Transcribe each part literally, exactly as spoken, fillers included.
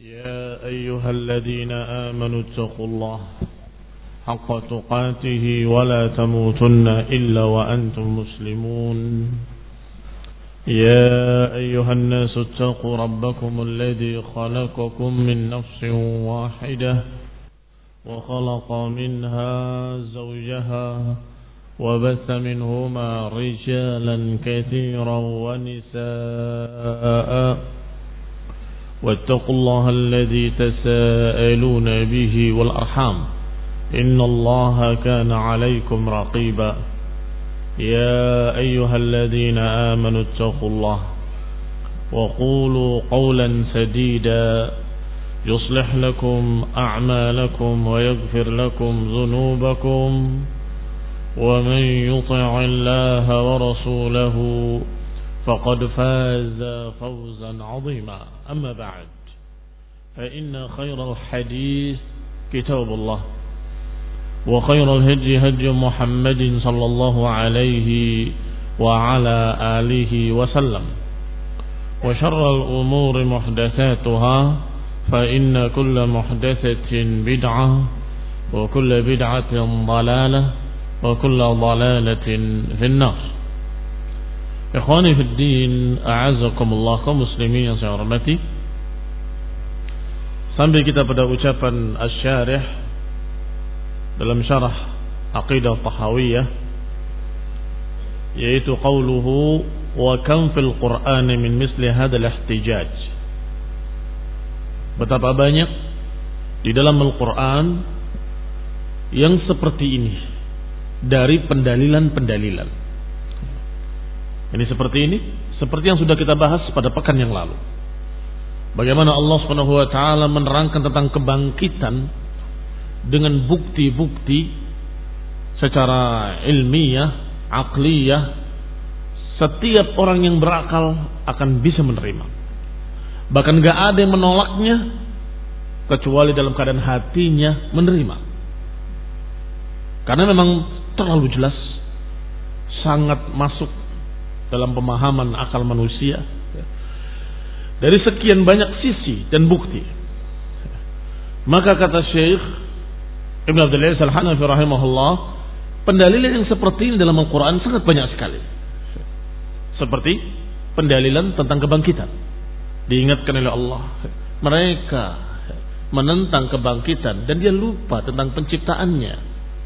يا أيها الذين آمنوا اتقوا الله حق تقاته ولا تموتن إلا وأنتم مسلمون. يا أيها الناس اتقوا ربكم الذي خلقكم من نفس واحدة وخلق منها زوجها وبث منهما رجالا كثيرا ونساء واتقوا الله الذي تساءلون به والأرحام إن الله كان عليكم رقيبا. يا أيها الذين آمنوا اتقوا الله وقولوا قولا سديدا يصلح لكم أعمالكم ويغفر لكم ذنوبكم ومن يطع الله ورسوله فقد فاز فوزا عظيما. أما بعد فإن خير الحديث كتاب الله وخير الهدي هدي محمد صلى الله عليه وعلى آله وسلم وشر الأمور محدثاتها فإن كل محدثة بدعة وكل بدعة ضلالة وكل ضلالة في النار. Ikhwani fid din, a'azzakumullah, kaum muslimin yang saya hormati. Sampai kita pada ucapan asy-syarih dalam syarah Aqidah Tahawiyah, yaitu qauluhu wa kam fil Qur'an min misli hadzal ihtijaj. Betapa banyak di dalam Al-Qur'an yang seperti ini dari pendalilan-pendalilan. Ini seperti ini, seperti yang sudah kita bahas pada pekan yang lalu. Bagaimana Allah Subhanahu wa taala menerangkan tentang kebangkitan dengan bukti-bukti secara ilmiah, akliyah. Setiap orang yang berakal akan bisa menerima. Bahkan gak ada yang menolaknya kecuali dalam keadaan hatinya menerima. Karena memang terlalu jelas, sangat masuk dalam pemahaman akal manusia dari sekian banyak sisi dan bukti. Maka kata Syekh Ibn Abdul Aziz Al-Hanafi rahimahullah, pendalilan yang seperti ini dalam Al-Quran sangat banyak sekali. Seperti pendalilan tentang kebangkitan. Diingatkan oleh Allah, mereka menentang kebangkitan dan dia lupa tentang penciptaannya.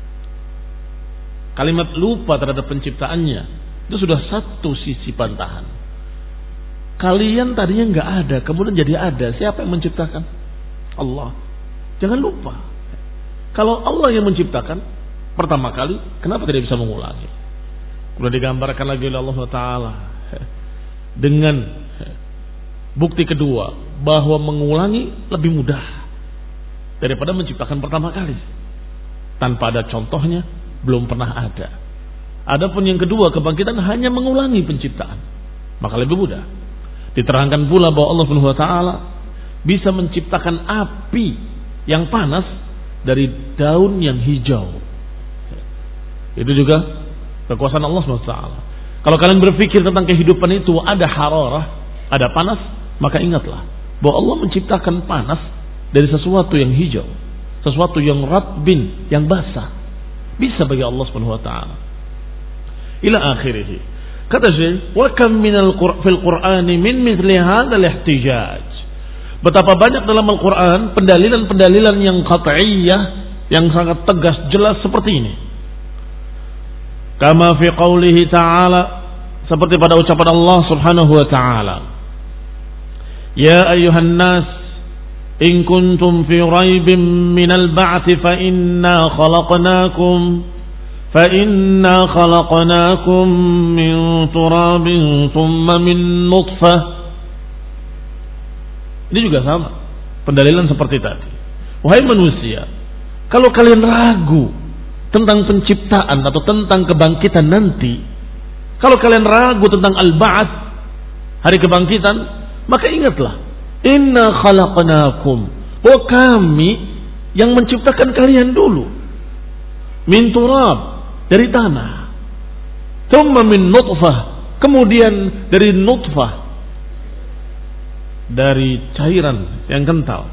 Kalimat lupa terhadap penciptaannya itu sudah satu sisi bantahan. Kalian tadinya nggak ada, kemudian jadi ada. Siapa yang menciptakan? Allah. Jangan lupa, kalau Allah yang menciptakan pertama kali, kenapa tidak bisa mengulangi? Sudah digambarkan lagi oleh Allah Taala dengan bukti kedua bahwa mengulangi lebih mudah daripada menciptakan pertama kali. Tanpa ada contohnya, belum pernah ada. Adapun yang kedua, kebangkitan hanya mengulangi penciptaan, maka lebih mudah. Diterangkan pula bahwa Allah Subhanahu wa taala bisa menciptakan api yang panas dari daun yang hijau. Itu juga kekuasaan Allah Subhanahu wa taala. Kalau kalian berpikir tentang kehidupan itu ada hararah, ada panas, maka ingatlah bahwa Allah menciptakan panas dari sesuatu yang hijau, sesuatu yang ratbin, yang basah. Bisa bagi Allah Subhanahu wa taala. Ila akhirih. Kata Syekh, wa kam minal fil Qur'ani min mithli hadzal ihtijaj. Betapa banyak dalam Al-Qur'an pendalilan-pendalilan yang qat'iyyah, yang sangat tegas, jelas seperti ini. Kama fi qoulihi ta'ala, seperti pada ucapan Allah Subhanahu wa ta'ala. Ya ayyuhan nas, in kuntum fi raibin minal ba'thi fa inna khalaqnakum فَإِنَّا خَلَقْنَاكُمْ مِنْ تُرَابٍ ثُمَّ مِنْ نُطْفَةٍ. Ini juga sama, pendalilan seperti tadi. Wahai manusia, kalau kalian ragu tentang penciptaan atau tentang kebangkitan nanti, kalau kalian ragu tentang al-ba'ats, hari kebangkitan, maka ingatlah, inna khalaqnakum, bahwa kami yang menciptakan kalian dulu, min turab, dari tanah, thumma min nutfah, kemudian dari nutfah, dari cairan yang kental.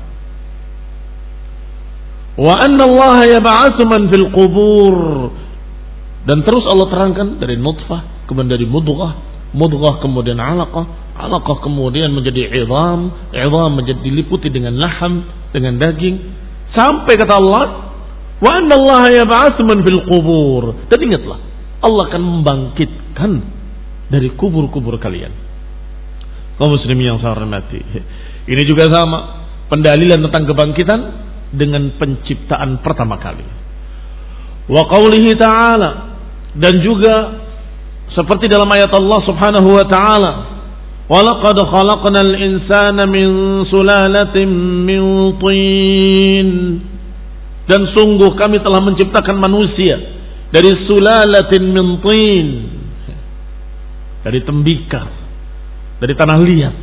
Wa anna Allah yab'atsu man fil qubur, dan terus Allah terangkan dari nutfah, kemudian dari mudghah, mudghah kemudian alaqah, alaqah kemudian menjadi idham, idham menjadi diliputi dengan laham, dengan daging, sampai kata Allah, wa anna Allah yab'atsu man fil qubur. Dan ingatlah, Allah akan membangkitkan dari kubur-kubur kalian. Kaum muslimin yang saya hormati, ini juga sama pendalilan tentang kebangkitan dengan penciptaan pertama kali. Wa qaulihi ta'ala, dan juga seperti dalam ayat Allah Subhanahu wa taala, wa laqad khalaqnal insana min sulalatin min tin, dan sungguh kami telah menciptakan manusia dari sulalatin min tin, dari tembikar, dari tanah liat.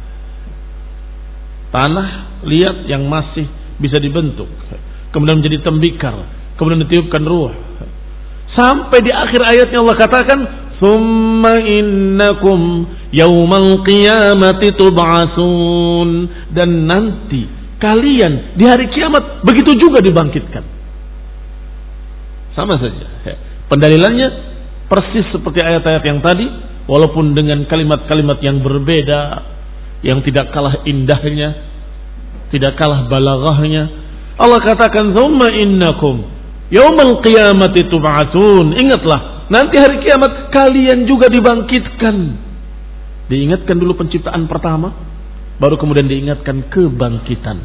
Tanah liat yang masih bisa dibentuk, kemudian menjadi tembikar, kemudian ditiupkan ruh, sampai di akhir ayatnya Allah katakan, "Tsumma innakum yaumal qiyamati tub'atsun," dan nanti kalian di hari kiamat begitu juga dibangkitkan. Sama saja pendalilannya, persis seperti ayat-ayat yang tadi, walaupun dengan kalimat-kalimat yang berbeda, yang tidak kalah indahnya, tidak kalah balaghahnya. Allah katakan, "Tsumma innakum yaumal qiyamati tub'atsun." Ingatlah, nanti hari kiamat kalian juga dibangkitkan. Diingatkan dulu penciptaan pertama, baru kemudian diingatkan kebangkitan.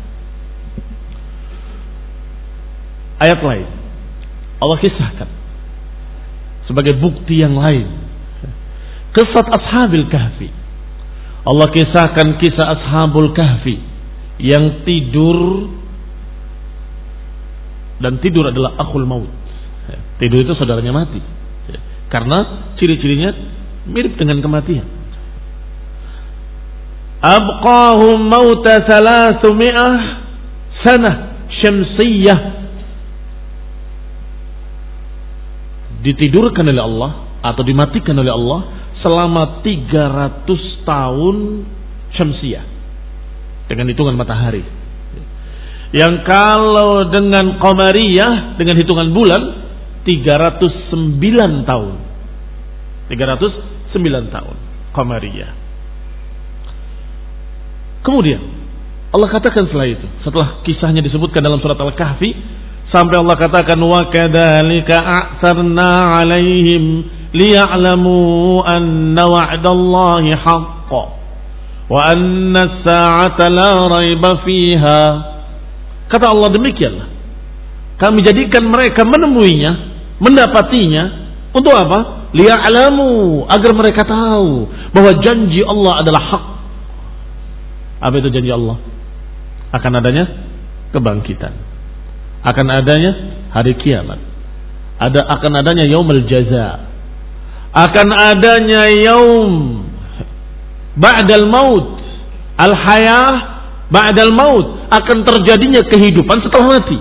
Ayat lain Allah kisahkan sebagai bukti yang lain, kisah Ashabil Kahfi. Allah kisahkan kisah Ashabul Kahfi yang tidur, dan tidur adalah akhul maut. Tidur itu saudaranya mati, karena ciri-cirinya mirip dengan kematian. Abqahum mauta salasumiyah sanah syamsiyah, ditidurkan oleh Allah atau dimatikan oleh Allah selama tiga ratus tahun syamsiyah, dengan hitungan matahari. Yang kalau dengan qamariyah, dengan hitungan bulan, tiga ratus sembilan tahun. tiga ratus sembilan tahun qamariyah. Kemudian Allah katakan setelah itu, setelah kisahnya disebutkan dalam surat Al-Kahfi, sampai Allah katakan, wa kadzalika a'tsarna 'alaihim liya'lamu anna wa'dallahi haqqan wa anna as-sa'ata la raiba fiha. Kata Allah, demikianlah kami jadikan mereka menemuinya, mendapatinya, untuk apa? Liya'lamu, agar mereka tahu bahwa janji Allah adalah hak. Apa itu janji Allah? Akan adanya kebangkitan, akan adanya hari kiamat, ada akan adanya yaumul jaza, akan adanya yaum ba'dal maut, al-hayah ba'dal maut, akan terjadinya kehidupan setelah mati.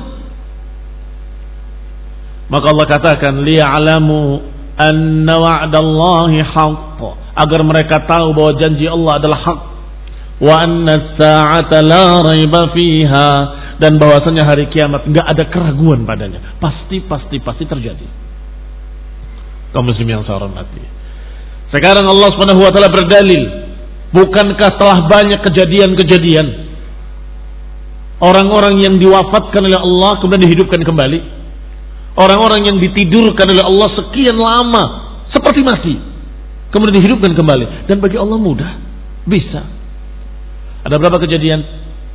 Maka Allah katakan, liya'lamu anna wa'dallahi haqq, agar mereka tahu bahwa janji Allah adalah hak, wa anna as-sa'ata la raiba fiha, dan bahwasanya hari kiamat enggak ada keraguan padanya, pasti pasti pasti terjadi. Kaum muslimin yang saya hormati, sekarang Allah Subhanahu wa taala berdalil, bukankah setelah banyak kejadian-kejadian orang-orang yang diwafatkan oleh Allah kemudian dihidupkan kembali, orang-orang yang ditidurkan oleh Allah sekian lama seperti mati kemudian dihidupkan kembali, dan bagi Allah mudah, bisa. Ada berapa kejadian?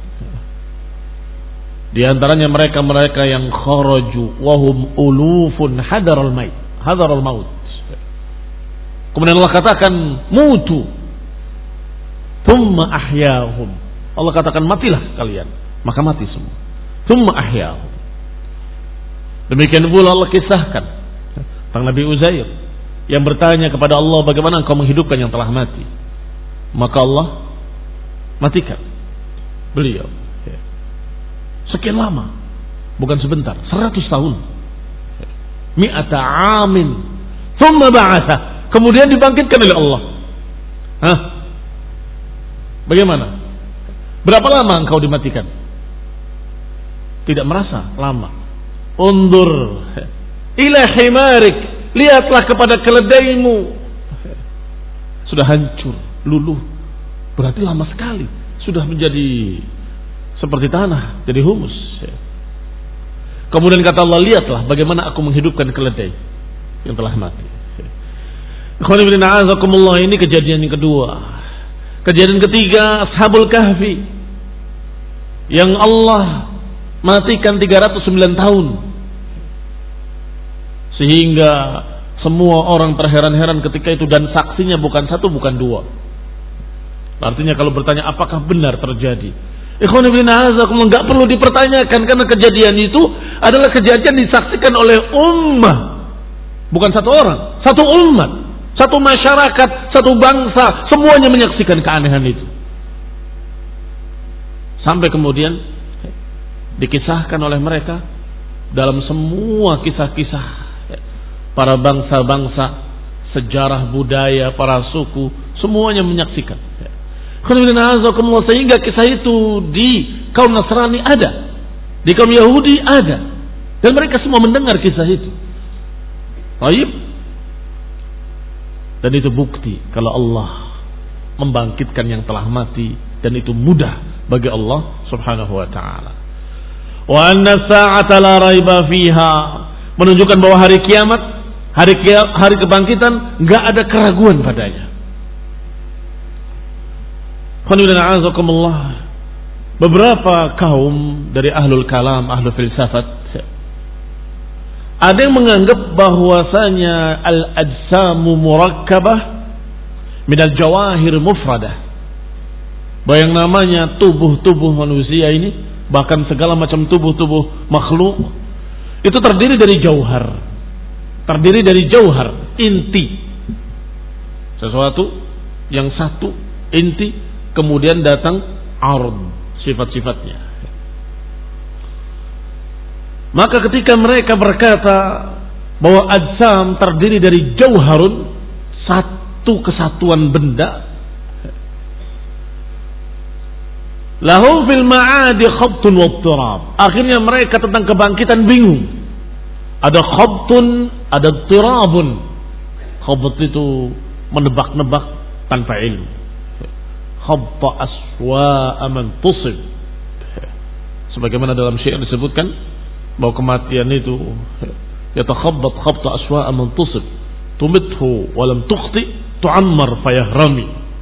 Di antaranya mereka-mereka yang kharaju wahum ulufun hadaral maut, hadaral maut. Kemudian Allah katakan mutu, thumma ahyahum. Allah katakan matilah kalian, maka mati semua. Thumma ahyahum. Demikian pula Allah kisahkan tentang Nabi Uzair yang bertanya kepada Allah, bagaimana engkau menghidupkan yang telah mati? Maka Allah matikan beliau. Sekian lama, bukan sebentar, seratus tahun. Mi'ata amin. Thumma ba'atha. Kemudian dibangkitkan oleh Allah. Hah? Bagaimana? Berapa lama engkau dimatikan? Tidak merasa lama. Undur ila himarik, lihatlah kepada keledaimu. Sudah hancur, luluh. Berarti lama sekali. Sudah menjadi seperti tanah, jadi humus. Kemudian kata Allah, lihatlah bagaimana aku menghidupkan keledai yang telah mati. Ini kejadian yang kedua. Kejadian ketiga, Ashabul Kahfi yang Allah matikan tiga ratus sembilan tahun, sehingga semua orang terheran-heran ketika itu, dan saksinya bukan satu bukan dua. Artinya kalau bertanya apakah benar terjadi, ikhwan fillah, enggak perlu dipertanyakan, karena kejadian itu adalah kejadian disaksikan oleh ummah, bukan satu orang, satu umat, satu masyarakat, satu bangsa, semuanya menyaksikan keanehan itu. Sampai kemudian dikisahkan oleh mereka dalam semua kisah-kisah para bangsa-bangsa, sejarah budaya para suku, semuanya menyaksikan. Sehingga kisah itu di kaum Nasrani ada, di kaum Yahudi ada, dan mereka semua mendengar kisah itu. Baik. Dan itu bukti kalau Allah membangkitkan yang telah mati, dan itu mudah bagi Allah Subhanahu wa taala. Wa anna sa'ata la raiba fiha, menunjukkan bahwa hari kiamat, hari kiamat, hari kebangkitan enggak ada keraguan padanya. Beberapa kaum dari ahlul kalam, ahlul filsafat, ada yang menganggap bahwasanya al-ajsamu murakkabah minal jawahir mufradah, bahwa yang namanya tubuh-tubuh manusia ini, bahkan segala macam tubuh-tubuh makhluk, itu terdiri dari jauhar, terdiri dari jauhar, inti, sesuatu yang satu, inti, kemudian datang ard, sifat-sifatnya. Maka ketika mereka berkata bahwa ajsam terdiri dari jauharun, satu kesatuan benda, lahum fil ma'adi khabtun wa turab, akhirnya mereka tentang kebangkitan bingung. Ada khabtun, ada turabun. Khabt itu menebak-nebak tanpa ilmu. Khabta aswa'a man tusib, sebagaimana dalam syair disebutkan bahwa kematian itu yatakhabbat khabta aswa'a man tusib tumithu wa lam tukhti tu'ammar fayahrami,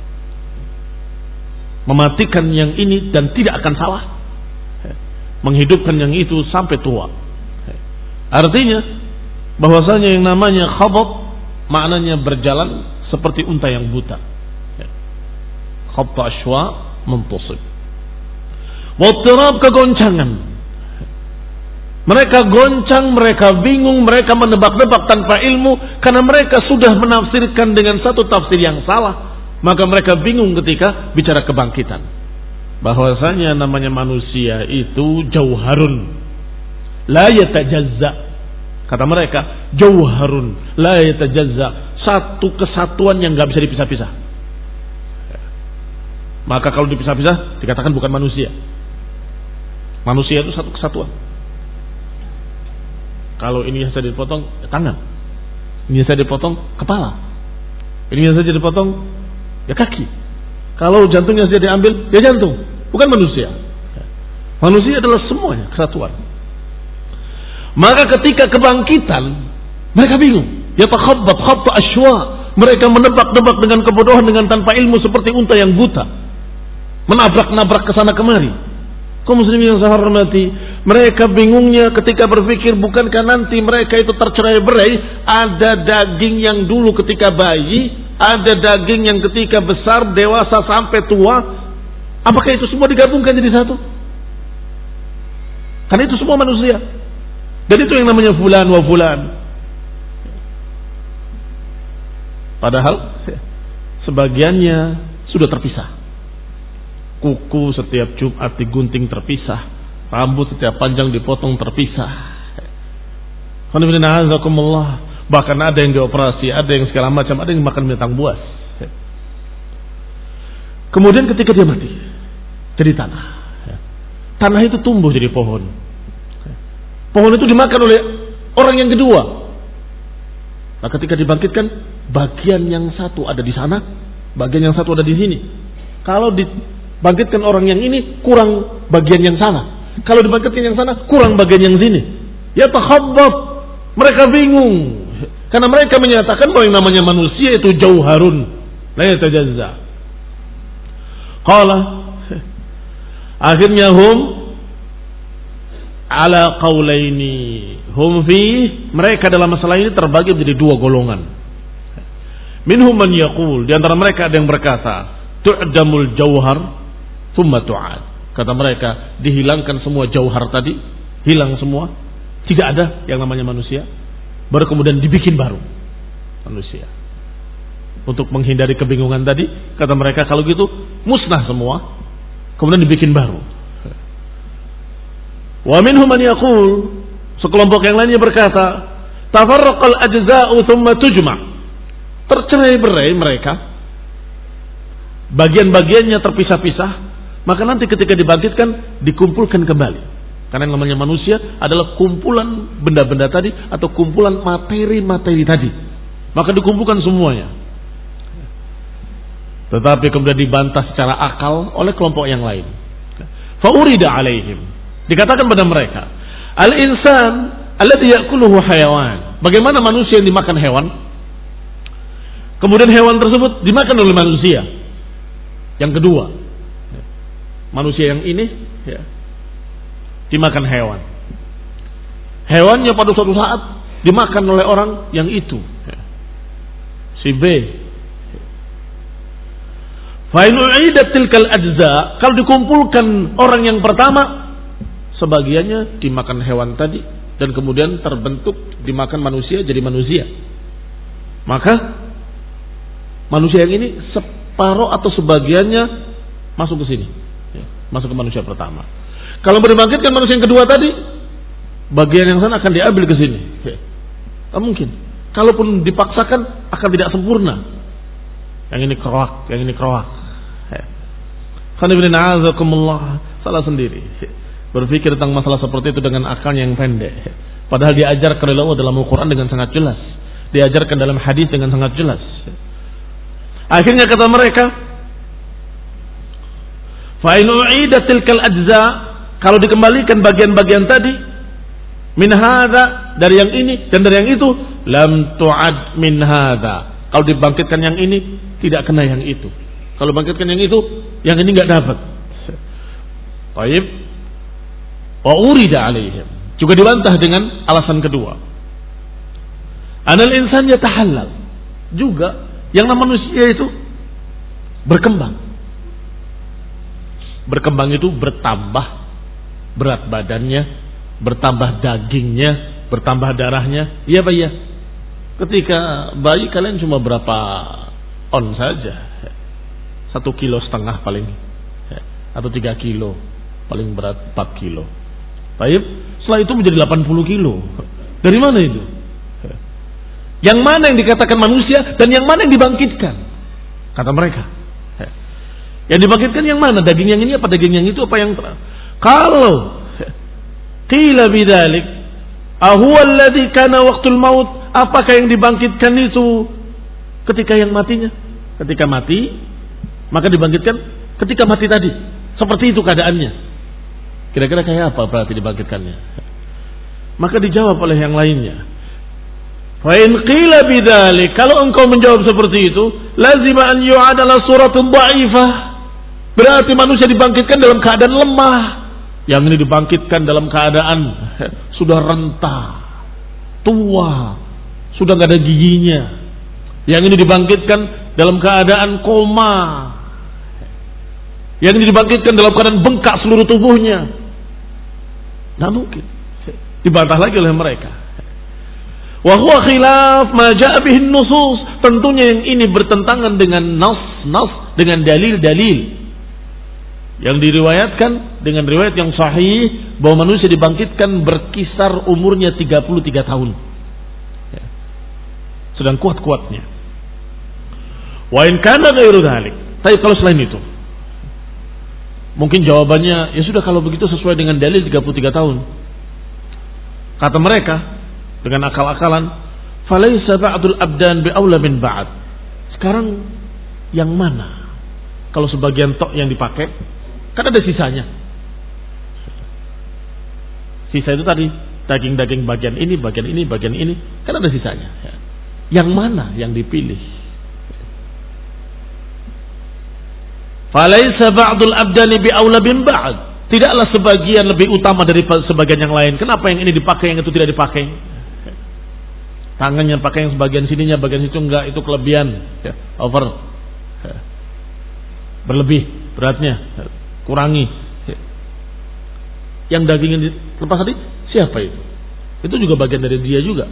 mematikan yang ini dan tidak akan salah, menghidupkan yang itu sampai tua. Artinya bahwasanya yang namanya khabat maknanya berjalan seperti unta yang buta. Khabta aswa muntasib. Wattirab, kegoncangan. Mereka goncang, mereka bingung, mereka menebak-nebak tanpa ilmu, karena mereka sudah menafsirkan dengan satu tafsir yang salah. Maka mereka bingung ketika bicara kebangkitan, bahwasanya namanya manusia itu jauharun la yatajazza. Kata mereka, jauharun la yatajazza, satu kesatuan yang enggak bisa dipisah-pisah. Maka kalau dipisah-pisah dikatakan bukan manusia. Manusia itu satu kesatuan. Kalau ini saja dipotong ya tangan, ini saja dipotong kepala, ini saja dipotong ya kaki. Kalau jantungnya saja diambil ya jantung, bukan manusia. Manusia adalah semuanya kesatuan. Maka ketika kebangkitan mereka bingung. Yatakhabbat khabta aswa, mereka menebak-nebak dengan kebodohan, dengan tanpa ilmu, seperti unta yang buta, menabrak-nabrak ke sana kemari. Kaum muslimin yang saya hormati, mereka bingungnya ketika berpikir, bukankah nanti mereka itu tercerai-berai, ada daging yang dulu ketika bayi, ada daging yang ketika besar, dewasa sampai tua, apakah itu semua digabungkan jadi satu? Karena itu semua manusia. Dan itu yang namanya fulan wa fulan. Padahal sebagiannya sudah terpisah. Kuku setiap Jumat digunting terpisah, rambut setiap panjang dipotong terpisah. Bahkan ada yang dioperasi, ada yang segala macam, ada yang makan binatang buas. Kemudian ketika dia mati, jadi tanah. Tanah itu tumbuh jadi pohon. Pohon itu dimakan oleh orang yang kedua. Nah, ketika dibangkitkan, bagian yang satu ada di sana, bagian yang satu ada di sini. Kalau dibangkitkan orang yang ini, kurang bagian yang sana. Kalau dibangkitkan yang sana, kurang bagian yang sini. Ya takhabbab, mereka bingung. Karena mereka menyatakan bahwa yang namanya manusia itu jauharun, la yatajazza. Qala, akhirnya hum ala qaulaini, hum fi, mereka dalam masalah ini terbagi menjadi dua golongan. Minhum man yaqul, di antara mereka ada yang berkata, tu'damul jauhar thumma tu'ad. Kata mereka, dihilangkan semua jauhar tadi, hilang semua, tidak ada yang namanya manusia, baru kemudian dibikin baru manusia. Untuk menghindari kebingungan tadi, kata mereka, kalau gitu musnah semua, kemudian dibikin baru. Wa minhum man yaqul, sekelompok yang lainnya berkata, tafarraqal ajza'u thumma tujma'. Tercerai-berai mereka, bagian-bagiannya terpisah-pisah, maka nanti ketika dibangkitkan dikumpulkan kembali. Karena yang namanya manusia adalah kumpulan benda-benda tadi atau kumpulan materi-materi tadi, maka dikumpulkan semuanya. Tetapi kemudian dibantah secara akal oleh kelompok yang lain. Fa urida alaihim, dikatakan pada mereka, al-insan alladhi ya'kuluhu hayawan. Bagaimana manusia yang dimakan hewan, kemudian hewan tersebut dimakan oleh manusia. Yang kedua, manusia yang ini ya, dimakan hewan. Hewannya pada suatu saat dimakan oleh orang yang itu, ya, si B. Fa in u'idat tilkal ajza, kalau dikumpulkan orang yang pertama, sebagiannya dimakan hewan tadi dan kemudian terbentuk dimakan manusia jadi manusia. Maka manusia yang ini separuh atau sebagiannya masuk ke sini, ya, masuk ke manusia pertama. Kalau dibangkitkan manusia yang kedua tadi, bagian yang sana akan diambil ke sini. Ya. Tak mungkin. Kalaupun dipaksakan akan tidak sempurna. Yang ini keroak, yang ini keroak. Ya. Salah sendiri. Ya. Berpikir tentang masalah seperti itu dengan akalnya yang pendek. Ya. Padahal diajarkan oleh Allah dalam Al-Quran dengan sangat jelas. Diajarkan dalam hadis dengan sangat jelas. Ya. Akhirnya kata mereka, fa in u'idat tilkal ajza, kalau dikembalikan bagian-bagian tadi, min hadza, dari yang ini dan dari yang itu, lam tu'ad min hadza. Kalau dibangkitkan yang ini tidak kena yang itu. Kalau bangkitkan yang itu, yang ini enggak dapat. Baik. Wa urida alaihim, juga dibantah dengan alasan kedua. Anal insan yatahallal, juga yang namanya manusia itu berkembang. Berkembang itu bertambah berat badannya, bertambah dagingnya, bertambah darahnya. Iya Pak ya. Ketika bayi kalian cuma berapa on saja, satu kilo setengah paling, atau tiga kilo, paling berat empat kilo. Baik, setelah itu menjadi delapan puluh kilo. Dari mana itu? Yang mana yang dikatakan manusia dan yang mana yang dibangkitkan? Kata mereka. Yang dibangkitkan yang mana? Daging yang ini apa daging yang itu apa yang ter... Kalau qila bidzalik ahuwa alladhi kana waqtul maut, apakah yang dibangkitkan itu ketika yang matinya? Ketika mati maka dibangkitkan ketika mati tadi. Seperti itu keadaannya. Kira-kira kayak apa berarti dibangkitkannya? Maka dijawab oleh yang lainnya. Fa in qila bidzalik, kalau engkau menjawab seperti itu, lazima an yu'adala suratun dha'ifah. Berarti manusia dibangkitkan dalam keadaan lemah. Yang ini dibangkitkan dalam keadaan sudah renta, tua, sudah enggak ada giginya. Yang ini dibangkitkan dalam keadaan koma. Yang ini dibangkitkan dalam keadaan bengkak seluruh tubuhnya. Tidak mungkin. Dibantah lagi oleh mereka. Wa huwa khilaf ma ja'a bihi nusus. Tentunya yang ini bertentangan dengan nas-nas, dengan dalil-dalil yang diriwayatkan dengan riwayat yang sahih bahwa manusia dibangkitkan berkisar umurnya tiga puluh tiga tahun. Sedang kuat-kuatnya. Wa in kana ghairu dzalik. Tapi kalau selain itu, Mungkin jawabannya, ya sudah kalau begitu sesuai dengan dalil tiga puluh tiga tahun. Kata mereka dengan akal-akalan, falaysa ba'dul abdan bi'aula min ba'd. Sekarang yang mana? Kalau sebagian tok yang dipakai, kan ada sisanya. Sisa itu tadi daging-daging bagian ini, bagian ini, bagian ini, kan ada sisanya. Yang mana yang dipilih? Falaysa ba'dul abdani bi'aula bin ba'd. Tidaklah sebagian lebih utama dari sebagian yang lain. Kenapa yang ini dipakai, yang itu tidak dipakai? Tangannya pakai yang sebagian sininya, bagian situ enggak, itu kelebihan, ya, over, berlebih beratnya, kurangi. Yang daging yang lepas tadi siapa itu? Itu juga bagian dari dia juga.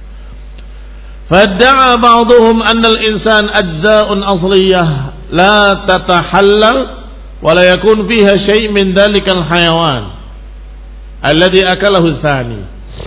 Fadda'a ba'dhum anna al-insan ajza'un asliyah la tatahallal wa la yakun fiha syai' min dhalikal hayawan alladhi akalahu tsani.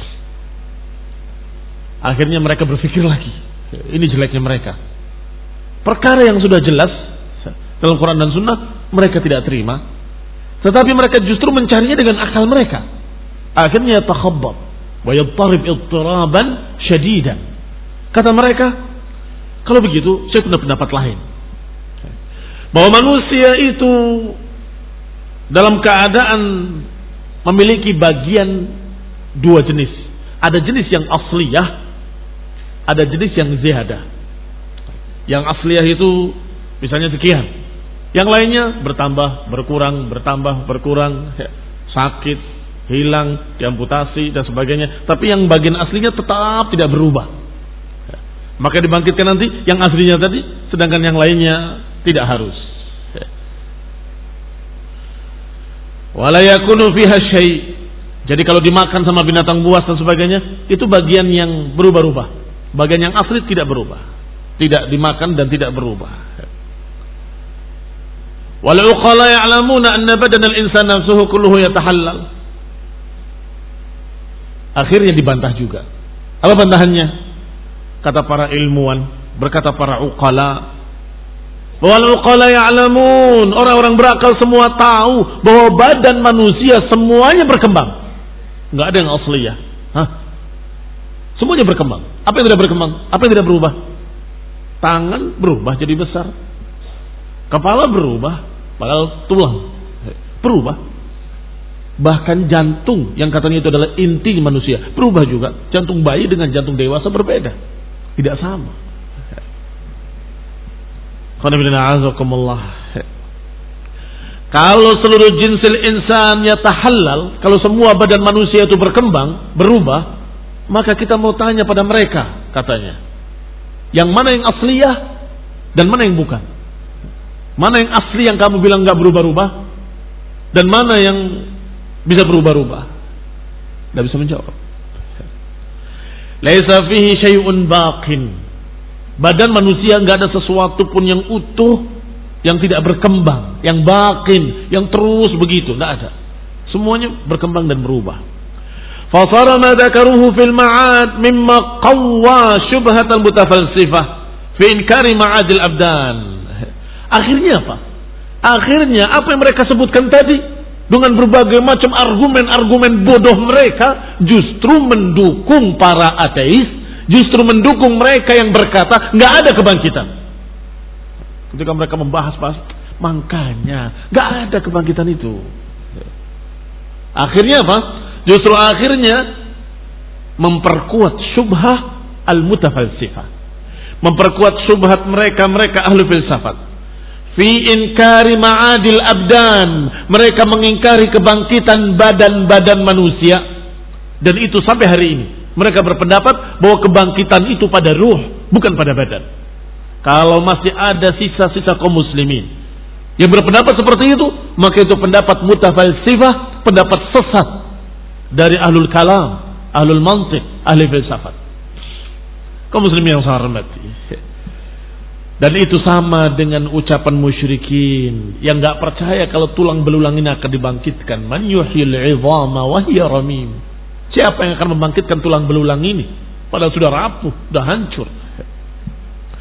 Akhirnya mereka berpikir lagi. Ini jeleknya mereka. Perkara yang sudah jelas dalam Quran dan Sunnah mereka tidak terima, tetapi mereka justru mencarinya dengan akal mereka. Akhirnya takhabbab wa yadtarib ittiraban syadidan. Kata mereka, kalau begitu saya punya pendapat lain, bahwa manusia itu dalam keadaan memiliki bagian dua jenis. Ada jenis yang asliyah, ada jenis yang ziyadah. Yang asliyah itu misalnya sekian, yang lainnya bertambah, berkurang, bertambah, berkurang, sakit, hilang, diamputasi dan sebagainya. Tapi yang bagian aslinya tetap tidak berubah. Maka dibangkitkan nanti yang aslinya tadi, sedangkan yang lainnya tidak harus. Wala yakunu fiha syai'. Jadi kalau dimakan sama binatang buas dan sebagainya, itu bagian yang berubah-ubah. Bagian yang asli tidak berubah. Tidak dimakan dan tidak berubah. Wal uqala ya'lamuna anna badana al-insan nafsuhu kulluhu yatahallal. Akhirnya dibantah juga. Apa bantahannya? Kata para ilmuwan, berkata para uqala, wal uqala ya'lamun, orang-orang berakal semua tahu bahwa badan manusia semuanya berkembang. Enggak ada yang asliyah. Hah? Semuanya berkembang. Apa yang tidak berkembang? Apa yang tidak berubah? Tangan berubah jadi besar. Kepala berubah, bakal tulang berubah. Bahkan jantung yang katanya itu adalah inti manusia berubah juga. Jantung bayi dengan jantung dewasa berbeda. Tidak sama. Kalau seluruh jinsil insan yatahallal, kalau semua badan manusia itu berkembang, berubah, maka kita mau tanya pada mereka, katanya, yang mana yang asliyah dan mana yang bukan? Mana yang asli yang kamu bilang gak berubah-ubah, dan mana yang bisa berubah-ubah? Tidak bisa menjawab. Laisa fihi syai'un baqin. Badan manusia enggak ada sesuatu pun yang utuh, yang tidak berkembang, yang baqin, yang terus begitu, enggak ada. Semuanya berkembang dan berubah. Fa sara ma dzakaruhu fil ma'ad mimma qawwa syubhatal mutafalsifah fi inkari ma'adil abdan. Akhirnya apa? Akhirnya apa yang mereka sebutkan tadi dengan berbagai macam argumen-argumen bodoh mereka justru mendukung para ateis, justru mendukung mereka yang berkata nggak ada kebangkitan. Ketika mereka membahas-bahas, makanya nggak ada kebangkitan itu. Akhirnya apa? Justru akhirnya memperkuat syubhah al-mutafalsifah, memperkuat syubhat mereka mereka ahli filsafat. Fi inkari ma'adil abdan, mereka mengingkari kebangkitan badan-badan manusia, dan itu sampai hari ini mereka berpendapat bahwa kebangkitan itu pada ruh, bukan pada badan. Kalau masih ada sisa-sisa kaum muslimin yang berpendapat seperti itu, maka itu pendapat mutafalsifah, pendapat sesat dari ahlul kalam, ahlul mantiq, ahli filsafat. Kaum muslimin yang saya hormati, dan itu sama dengan ucapan musyrikin yang enggak percaya kalau tulang belulang ini akan dibangkitkan. Man yuhyil 'idhama wa hiya ramim. Siapa yang akan membangkitkan tulang belulang ini padahal sudah rapuh, sudah hancur?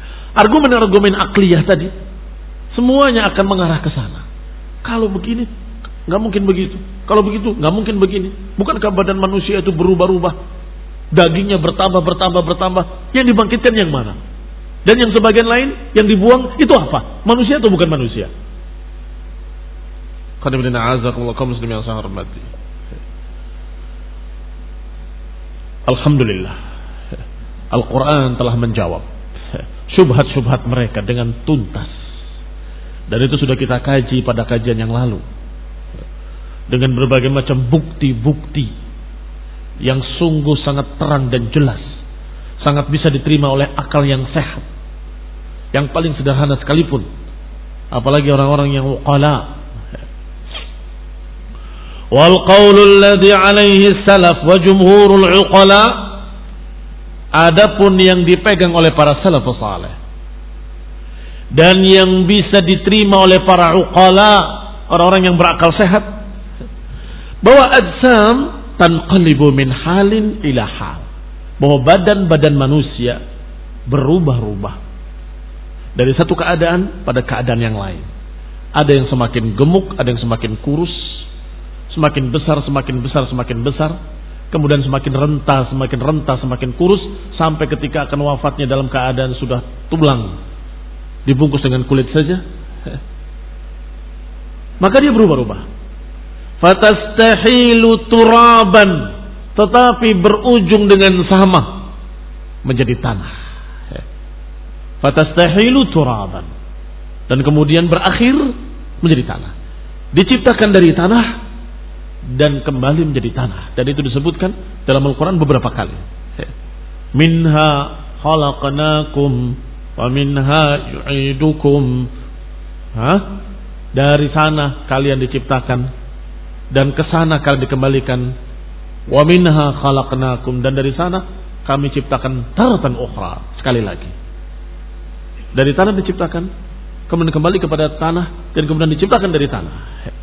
Argumen-argumen akliyah tadi semuanya akan mengarah ke sana. Kalau begini Nggak mungkin begitu. Kalau begitu, nggak mungkin begini. Bukankah badan manusia itu berubah-ubah? Dagingnya bertambah, bertambah, bertambah. Yang dibangkitkan yang mana? Dan yang sebagian lain, yang dibuang, itu apa? Manusia atau bukan manusia? Alhamdulillah, Al-Quran telah menjawab syubhat-syubhat mereka dengan tuntas. Dan itu sudah kita kaji pada kajian yang lalu, dengan berbagai macam bukti-bukti yang sungguh sangat terang dan jelas, sangat bisa diterima oleh akal yang sehat, yang paling sederhana sekalipun, apalagi orang-orang yang uqala. Wal qaulul ladzi alaihi salaf wa jumhurul uqala, adapun yang dipegang oleh para salafus saleh dan yang bisa diterima oleh para uqala, orang-orang yang berakal sehat, bahwa ajsam tanqalibu min halin ila hal, bahwa badan-badan manusia berubah-ubah dari satu keadaan pada keadaan yang lain. Ada yang semakin gemuk, ada yang semakin kurus, semakin besar, semakin besar, semakin besar, kemudian semakin renta, semakin renta, semakin kurus, sampai ketika akan wafatnya dalam keadaan sudah tulang, dibungkus dengan kulit saja. Maka dia berubah-ubah. Fatastahilu turaban, tetapi berujung dengan sama menjadi tanah. Fatastahilu turaban, dan kemudian berakhir menjadi tanah. Diciptakan dari tanah dan kembali menjadi tanah. Dan itu disebutkan dalam Al-Quran beberapa kali. Minha khalaqnakum wa minha yu'idukum. Hah? Dari sana kalian diciptakan dan ke sana kalian dikembalikan. Wa minha khalaqnakum, dan dari sana kami ciptakan taratan ukhra, sekali lagi. Dari tanah diciptakan, kemudian kembali kepada tanah, dan kemudian diciptakan dari tanah.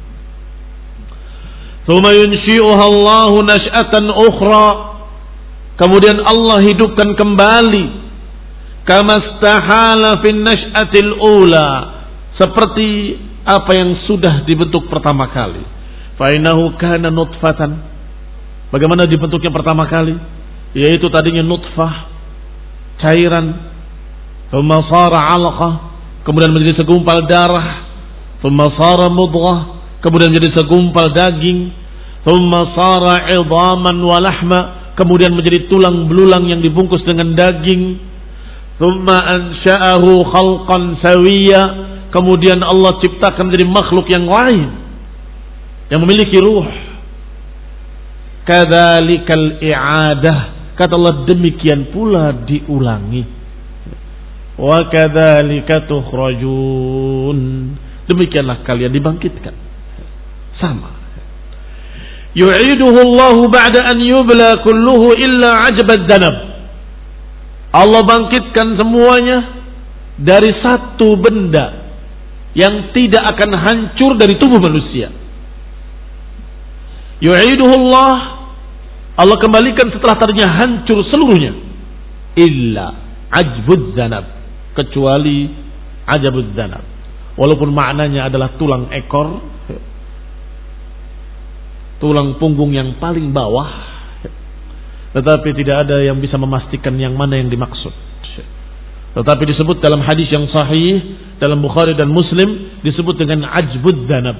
Tsumma yunshi'uha Allahu nash'atan ukhra, kemudian Allah hidupkan kembali, kama istahala fin nash'atil ula, seperti apa yang sudah dibentuk pertama kali. Fa innahu kana nutfatan, bagaimana dibentuknya pertama kali? Yaitu tadinya nutfah, cairan, tsumma sara 'alaqah, kemudian menjadi segumpal darah, tsumma sara mudghah, kemudian menjadi segumpal daging, thumma sara 'idhaman wa lahma, kemudian menjadi tulang belulang yang dibungkus dengan daging, thumma ansha'ahu khalqan sawiyya, kemudian Allah ciptakan menjadi makhluk yang lain yang memiliki ruh. Kadzalikal i'adah, kata Allah, demikian pula diulangi. Wa kadzalika tukhrajun, demikianlah kalian dibangkitkan. Sama. Yu'iduhu Allahu ba'da an yubla kulluhu illa 'ajbad danab. Allah bangkitkan semuanya dari satu benda yang tidak akan hancur dari tubuh manusia. Yu'iduhu Allah, Allah kembalikan setelah tadinya hancur seluruhnya. Illa 'ajbud danab, kecuali 'ajbud danab. Walaupun maknanya adalah tulang ekor, tulang punggung yang paling bawah, tetapi tidak ada yang bisa memastikan yang mana yang dimaksud. Tetapi disebut dalam hadis yang sahih dalam Bukhari dan Muslim, disebut dengan ajbud danab.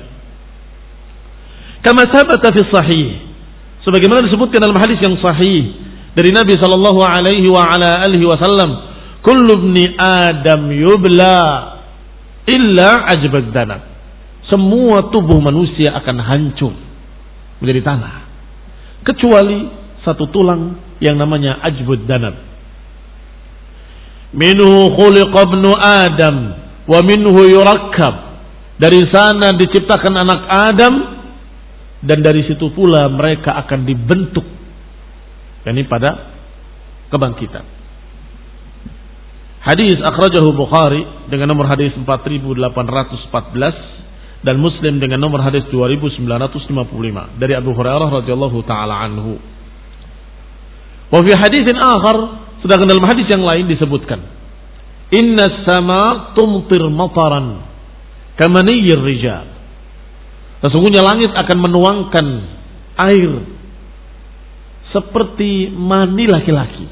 Kama sabata fi sahih, sebagaimana disebutkan dalam hadis yang sahih dari Nabi sallallahu alaihi wa ala alihi wasallam, kullu ibni adam yubla illa ajbud danab. Semua tubuh manusia akan hancur menjadi tanah, kecuali satu tulang yang namanya ajbud danab. Minhu khuliqa ibnu Adam wa minhu yurakkab, dari sana diciptakan anak Adam dan dari situ pula mereka akan dibentuk, yakni pada kebangkitan. Hadis akhrajahu Bukhari dengan nomor hadis empat ribu delapan ratus empat belas dan Muslim dengan nomor hadis dua ribu sembilan ratus lima puluh lima dari Abu Hurairah radhiyallahu taala anhu. Wa fi haditsin akhar, sedangkan dalam hadis yang lain disebutkan, inna as-sama tumtir mataran kamaniyir rijal, Sesungguhnya langit akan menuangkan air seperti mani laki-laki.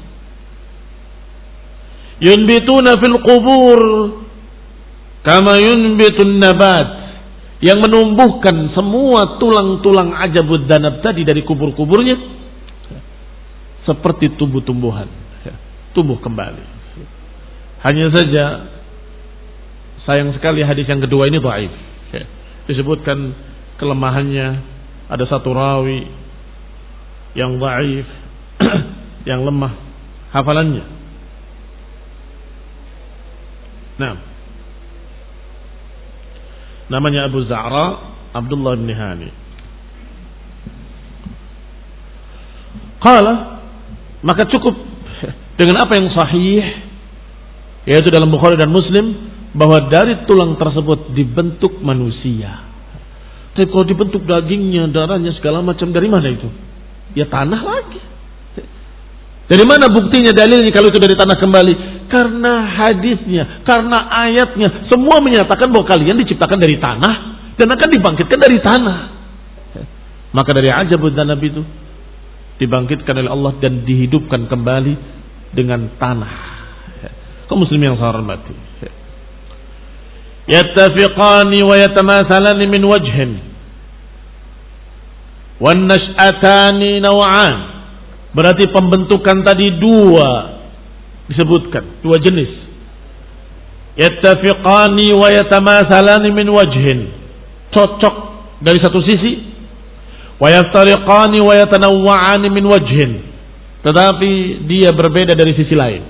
Yunbituna fil qubur kama yunbitun nabat, yang menumbuhkan semua tulang-tulang ajabud danab tadi dari kubur-kuburnya seperti tumbuh-tumbuhan, tumbuh kembali. Hanya saja sayang sekali hadis yang kedua ini dhaif. Disebutkan kelemahannya, ada satu rawi yang dhaif, yang lemah hafalannya. Nah, namanya Abu Za'ra Abdullah bin Hani. Qala, maka cukup dengan apa yang sahih, yaitu dalam Bukhari dan Muslim, bahwa dari tulang tersebut dibentuk manusia. Tapi kalau dibentuk dagingnya, darahnya, segala macam, dari mana itu? Ya tanah lagi. Dari mana buktinya, dalilnya kalau itu dari tanah kembali? Karena hadisnya, karena ayatnya, semua menyatakan bahwa kalian diciptakan dari tanah dan akan dibangkitkan dari tanah. Maka dari ajabud danab itu dibangkitkan oleh Allah dan dihidupkan kembali dengan tanah. Kaum muslimin yang saya hormati, yattafiqani wa yatamathalani min wajhin wan nash'atani naw'an. Berarti pembentukan tadi dua disebutkan, dua jenis. Yattafiqani wa yatamathalani min wajhin, cocok dari satu sisi. Wa yaftariqani wa yatanawwa'ani min wajhin, tetapi dia berbeda dari sisi lain.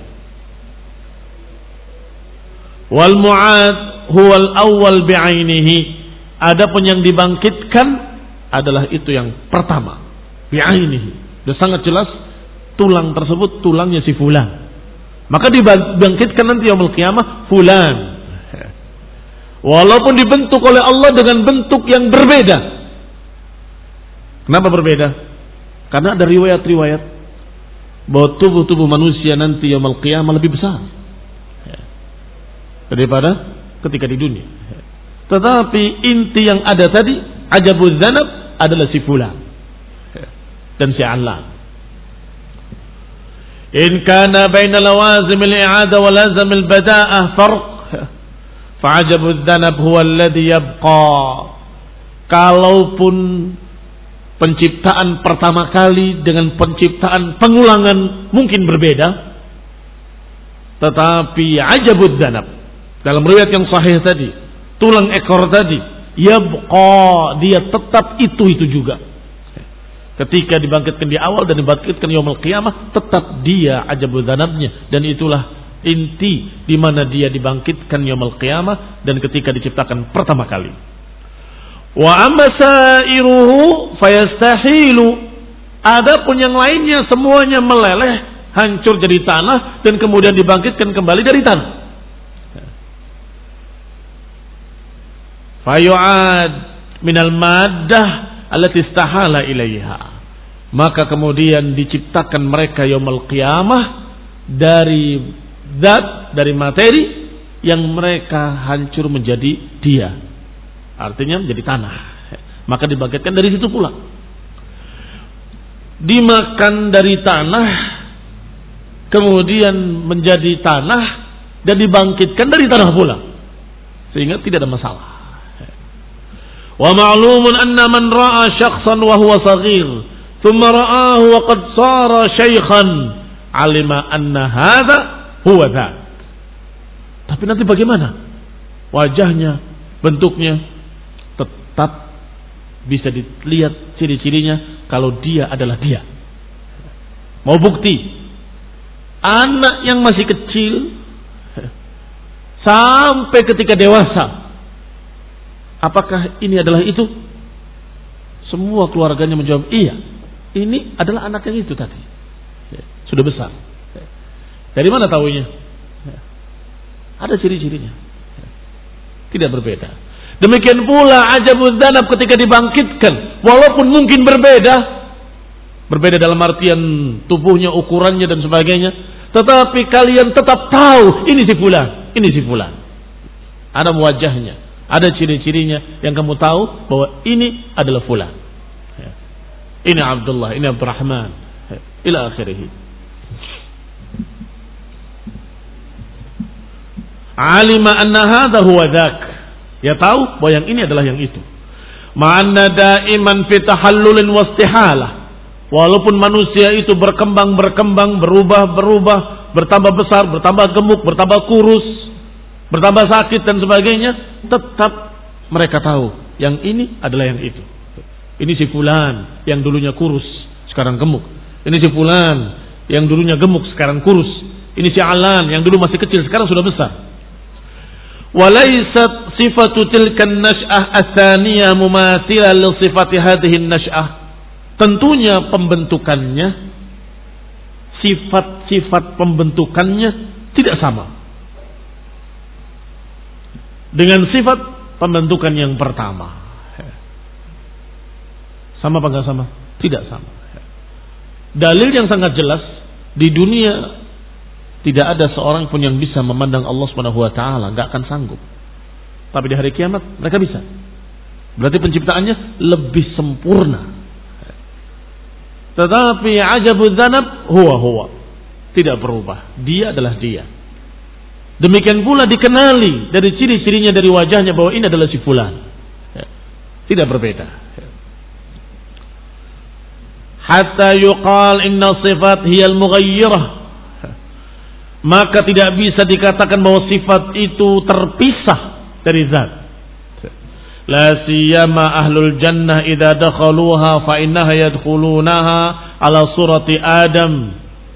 Wal mu'ad huwal awwal bi'ainihi, adapun yang dibangkitkan adalah itu yang pertama, bi'ainihi. Sudah sangat jelas tulang tersebut tulangnya si fulan. Maka dibangkitkan nanti yaumul qiyamah fulan. Walaupun dibentuk oleh Allah dengan bentuk yang berbeda. Kenapa berbeda? Karena ada riwayat-riwayat bahwa tubuh-tubuh manusia nanti yaumul qiyamah lebih besar daripada ketika di dunia. Tetapi inti yang ada tadi, ajabuz zanab, adalah si fulan dan si alam. In kana baina lawazim al-i'ada wa lazim al-bada'ah farq, fa'ajabuz zanab huwa alladhi yabqa. Kalaupun penciptaan pertama kali dengan penciptaan pengulangan mungkin berbeda, tetapi ajabuz zanab, dalam riwayat yang sahih tadi, tulang ekor tadi, yabqa, dia tetap itu-itu juga. Ketika dibangkitkan di awal dan dibangkitkan yaumul qiyamah, tetap dia ajabul dzanabnya, dan itulah inti di mana dia dibangkitkan yaumul qiyamah dan ketika diciptakan pertama kali. Wa amma sa'iruhu fayastahilu, adapun yang lainnya semuanya meleleh, hancur jadi tanah dan kemudian dibangkitkan kembali dari tanah. Fayu'ad minal maddah allati istahala ilaiha, maka kemudian diciptakan mereka yaumul qiyamah dari zat, dari materi yang mereka hancur menjadi dia, artinya menjadi tanah. Maka dibangkitkan dari situ pula, dimakan dari tanah, kemudian menjadi tanah dan dibangkitkan dari tanah pula, sehingga tidak ada masalah. Wa ma'lumun anna man ra'a syakhsan wa huwa saghir thumma ra'ahu wa qad sara shaykhan alima anna hadha huwa dzak. Tapi nanti bagaimana? Wajahnya, bentuknya tetap bisa dilihat ciri-cirinya kalau dia adalah dia. Mau bukti? Anak yang masih kecil sampai ketika dewasa, apakah ini adalah itu? Semua keluarganya menjawab, iya, ini adalah anak yang itu tadi. Sudah besar. Dari mana tahunya? Ada ciri-cirinya. Tidak berbeda. Demikian pula ajabuz dzanab ketika dibangkitkan, walaupun mungkin berbeda, berbeda dalam artian tubuhnya, ukurannya dan sebagainya, tetapi kalian tetap tahu ini si fulan, ini si fulan. Ada wajahnya, Ada ciri-cirinya yang kamu tahu bahwa ini adalah fulan. Ini Abdullah, ini Abdurrahman, ila akhirih. Alima anna hadha huwa dhak. Ya tahu bahwa yang ini adalah yang itu. Ma'anna da'iman fi tahallulin wastihalah. Walaupun manusia itu berkembang, berkembang, berubah, berubah, bertambah besar, bertambah gemuk, bertambah kurus, bertambah sakit dan sebagainya, tetap mereka tahu yang ini adalah yang itu. Ini si fulan yang dulunya kurus, sekarang gemuk. Ini si fulan yang dulunya gemuk, sekarang kurus. Ini si Alan yang dulu masih kecil, sekarang sudah besar. Walaysat sifatu tilkan nash'ah ats-tsaniyah mumathilah li sifati hadhihi an-nash'ah. Tentunya pembentukannya, sifat-sifat pembentukannya tidak sama dengan sifat pembentukan yang pertama. Sama apa enggak sama? Tidak sama. Dalil yang sangat jelas, di dunia tidak ada seorang pun yang bisa memandang Allah Subhanahu wa taala, enggak akan sanggup. Tapi di hari kiamat mereka bisa. Berarti penciptaannya lebih sempurna. Tetapi ajabul dzanab huwa huwa, tidak berubah. Dia adalah dia. Demikian pula dikenali dari ciri-cirinya, dari wajahnya bahwa ini adalah si fulan. Tidak berbeda. Hatta yuqal inna sifat hiya al-mughayyirah. Maka tidak bisa dikatakan bahwa sifat itu terpisah dari zat. La siyama ahlul jannah idza dakhaluha fa innaha yadkhulunaha ala surati Adam.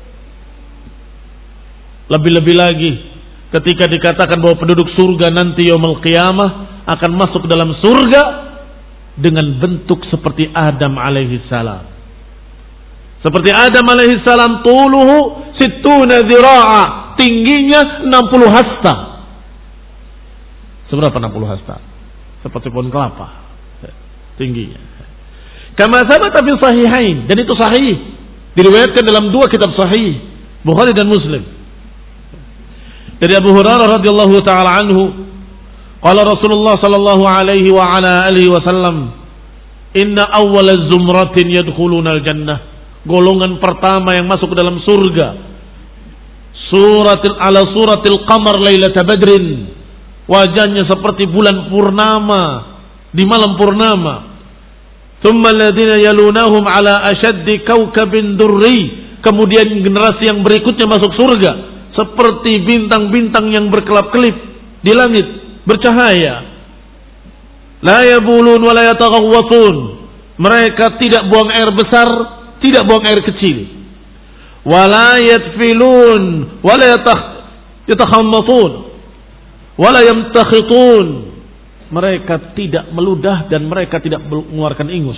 Lebih-lebih lagi ketika dikatakan bahwa penduduk surga nanti yaumul qiyamah akan masuk ke dalam surga dengan bentuk seperti Adam alaihi salam. Seperti Adam alaihi salam, tuluhu sittuna dzira'a, tingginya enam puluh hasta. Seberapa enam puluh hasta? Seperti pohon kelapa tingginya. Kama sabata fi sahihain, dan itu sahih, diriwayatkan dalam dua kitab sahih, Bukhari dan Muslim. Dari Abu Hurairah radhiyallahu taala anhu, qala Rasulullah sallallahu alaihi wa ala alihi wasallam, inna awwala zumratin yadkhuluna al-jannah, golongan pertama yang masuk ke dalam surga, suratil ala suratil qamar lailata badrin, wajahnya seperti bulan purnama di malam purnama. Thumma alladziina yalunahum ala ashaddi kaukabin durri, kemudian generasi yang berikutnya masuk surga seperti bintang-bintang yang berkelap-kelip di langit, bercahaya. La yabulun wa la yataghawwatun, mereka tidak buang air besar, tidak buang air kecil. Wa la yatfilun wa la yatakhammatun wala yamtakhitun, mereka tidak meludah dan mereka tidak mengeluarkan ingus.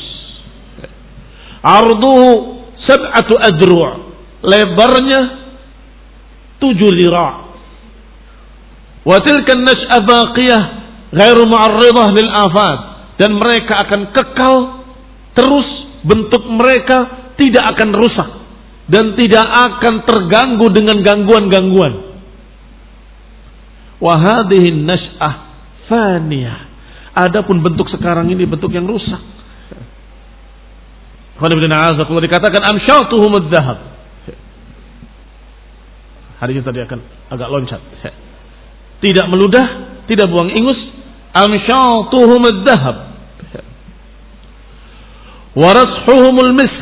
Arduhu sab'atu adru', lebarnya tujuh zira'. Wa tilka an-nash'a baqiyah ghairu mu'arridah lil afat, dan mereka akan kekal terus, bentuk mereka tidak akan rusak dan tidak akan terganggu dengan gangguan-gangguan. Wa hadhihi an-nash'ah faniyah, adapun bentuk sekarang ini bentuk yang rusak. Kalau dikatakan amsyatuhum adh-dhahab, hari ini tadi akan agak loncat, tidak meludah, tidak buang ingus. Amsyatuhum adh-dhahab wa rashuhumul misk,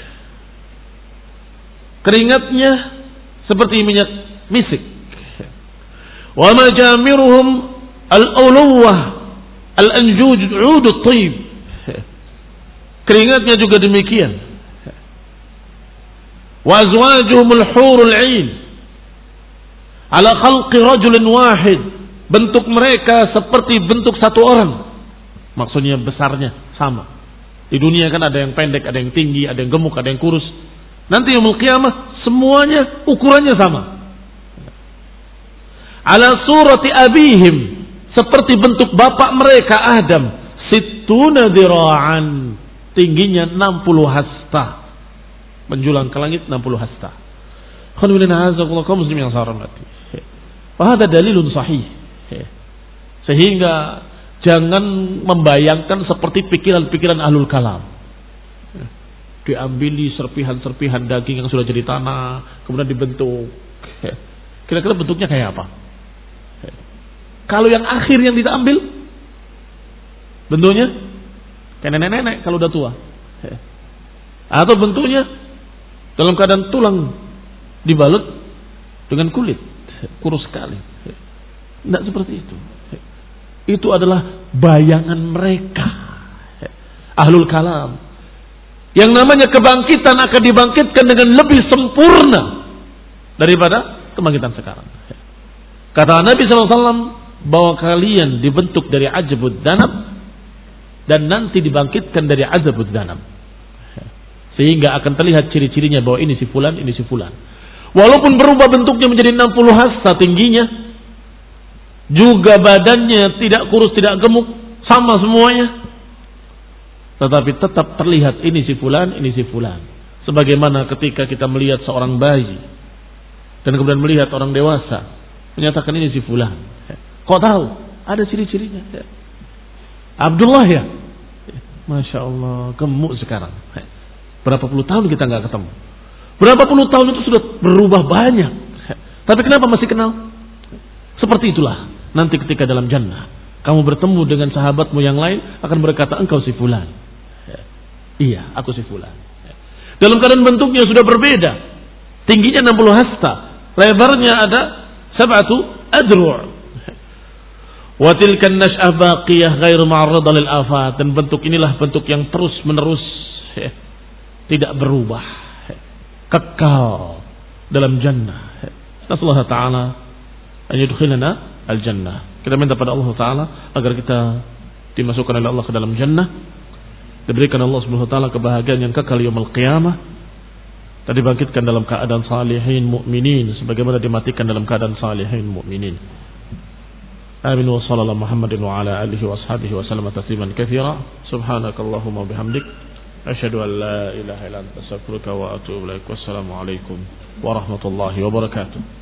keringatnya seperti minyak misik. Wa majamiruhum al-uluwah al-anjuj 'ud at-tayyib, keringatnya juga demikian. Wa azwajuhumul hurul 'ain ala khalqi rajulin wahid, bentuk mereka seperti bentuk satu orang, maksudnya besarnya sama. Di dunia kan ada yang pendek, ada yang tinggi, ada yang gemuk, ada yang kurus. Nanti yaumul qiyamah semuanya ukurannya sama. Ala surati abihim, seperti bentuk bapak mereka Adam, sittuna dzira'an, tingginya enam puluh hasta, menjulang ke langit enam puluh hasta. Alhamdulillah, jazakumullah kaum muslimin yang saya hormati. Wa hadha dalilun sahih. Sehingga Jangan membayangkan seperti pikiran-pikiran ahlul kalam. Diambili serpihan-serpihan daging yang sudah jadi tanah, kemudian dibentuk. Kira-kira bentuknya kayak apa? Kalau yang akhir yang kita ambil, bentuknya kayak nenek-nenek kalau udah tua. Atau bentuknya dalam keadaan tulang dibalut dengan kulit, kurus sekali. Tidak seperti itu. Itu adalah bayangan mereka, ahlul kalam. Yang namanya kebangkitan akan dibangkitkan dengan lebih sempurna daripada kebangkitan sekarang. Kata Nabi shallallahu alaihi wasallam bahwa kalian dibentuk dari ajabud danab dan nanti dibangkitkan dari azabud danab, sehingga akan terlihat ciri-cirinya bahwa ini si fulan, ini si fulan. Walaupun berubah bentuknya menjadi enam puluh hasta tingginya, juga badannya tidak kurus, tidak gemuk, sama semuanya, tetapi tetap terlihat ini si fulan, ini si fulan. Sebagaimana ketika kita melihat seorang bayi dan kemudian melihat orang dewasa, menyatakan ini si fulan. Kok tahu? Ada ciri-cirinya. Abdullah ya, masya Allah, gemuk sekarang. Berapa puluh tahun kita nggak ketemu. Berapa puluh tahun itu sudah berubah banyak. Tapi kenapa masih kenal? Seperti itulah. Nanti ketika dalam jannah kamu bertemu dengan sahabatmu yang lain, akan berkata engkau si fulan. Iya, aku si fulan. Dalam keadaan bentuknya sudah berbeda. Tingginya enam puluh hasta, lebarnya ada sab'atu adru'. Wa tilka an-nash'ah baqiyah ghairu ma'arrada lil afat. Dan bentuk inilah bentuk yang terus-menerus tidak berubah, kekal dalam jannah. Nasallahu ta'ala an yudkhilana al-jannah. Kita minta pada Allah Ta'ala agar kita dimasukkan oleh Allah ke dalam jannah, diberikan Allah Subhanahu Wa Ta'ala kebahagiaan yang kekal yaumul qiyamah, dan dibangkitkan dalam keadaan salihin mu'minin sebagaimana dimatikan dalam keadaan salihin mu'minin. Amin wa sallallahu Muhammadin wa ala alihi wa ashabihi wa sallam tasliman katsira. Subhanakallahumma bihamdik asyhadu an la ilaha illa anta astaghfiruka wa atubu ilaik. Wassalamu alaikum warahmatullahi wabarakatuh.